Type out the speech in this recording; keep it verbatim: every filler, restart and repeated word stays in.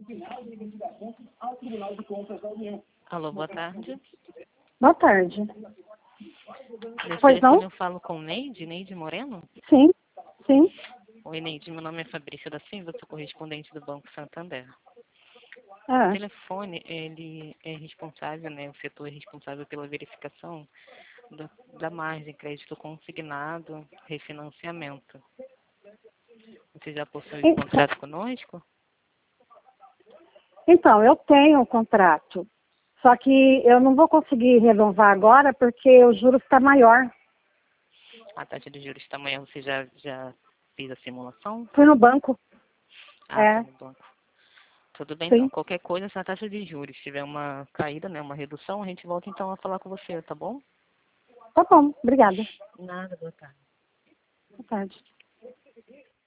Alô, boa tarde. Boa tarde. Nesse Pois não? telefone eu falo com Neide, Neide Moreno? Sim, sim. Oi, Neide, meu nome é Fabrícia da Silva, sou correspondente do Banco Santander. O Ah, telefone, ele é responsável, né, o setor é responsável pela verificação da, da margem, crédito consignado, refinanciamento. Você já possui um en- contrato conosco? então, eu tenho um contrato. Só que eu não vou conseguir renovar agora porque o juro está maior. A taxa de juros tamanho, você já, já fez a simulação? Fui no banco. Ah, foi É, no banco. Tudo bem, então. sim. Qualquer coisa, se a taxa de juros tiver uma caída, né, uma redução, a gente volta então a falar com você, tá bom? Tá bom, obrigada. Nada, boa tarde. Boa tarde.